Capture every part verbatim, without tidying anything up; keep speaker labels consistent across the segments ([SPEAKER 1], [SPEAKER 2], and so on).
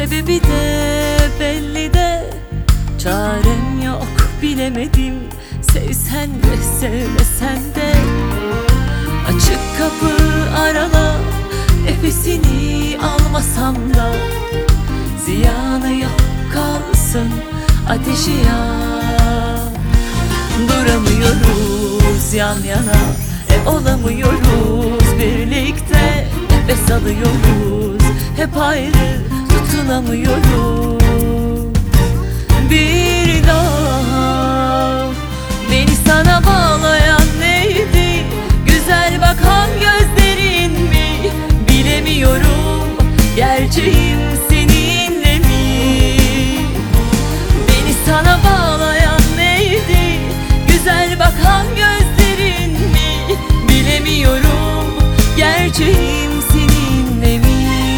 [SPEAKER 1] Sebebi de belli de çarem yok, bilemedim. Sevsen de sevmesen de açık kapı arala, nefesini almasam da ziyanı yok, kalsın ateşi yak. Duramıyoruz yan yana, e olamıyoruz birlikte. Nefes alıyoruz hep ayrı, tutunamıyoruz. Bir daha beni sana bağlayan neydi? Güzel bakan gözlerin mi? Bilemiyorum, gerçeğim seninle mi? Beni sana bağlayan neydi? Güzel bakan gözlerin mi? Bilemiyorum, gerçeğim seninle mi?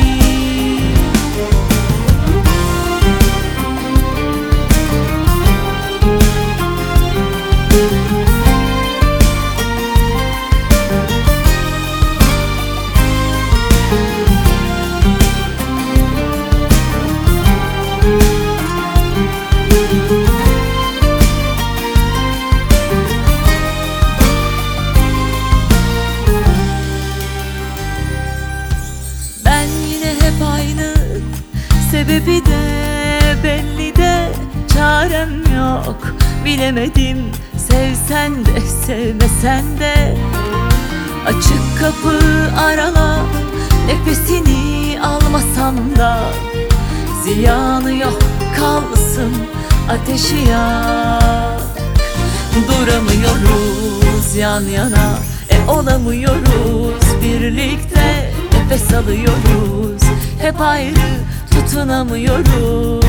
[SPEAKER 1] Sebebi de belli de çarem yok, bilemedim. Sevsen de sevmesen de açık kapı arala, nefesini almasam da ziyanı yok, kalsın ateşi yak. Duramıyoruz yan yana, e olamıyoruz birlikte. Nefes alıyoruz hep ayrı, tutunamıyoruz.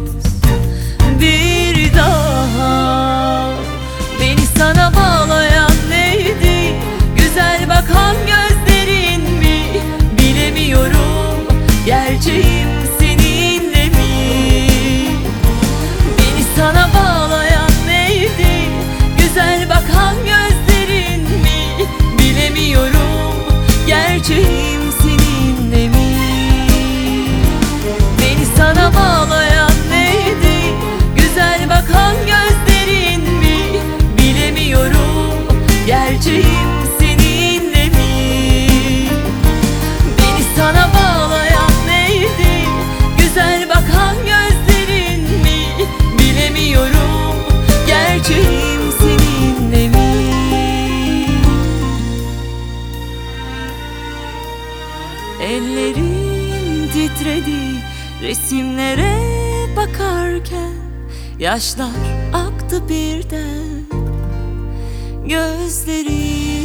[SPEAKER 1] Bir daha beni sana bağlayan neydi? Güzel bakan gözlerin mi? Bilemiyorum, gerçeğim seninle mi? Beni sana bağlayan neydi? Güzel bakan gözlerin mi? Bilemiyorum, gerçeğim seninle mi? Sana bağlayan neydi? Güzel bakan gözlerin mi? Bilemiyorum, gerçeğim seninle mi? Beni sana bağlayan neydi? Güzel bakan gözlerin mi? Bilemiyorum, gerçeğim seninle mi? Ellerim titredi resimlere bakarken, yaşlar aktı birden gözlerim.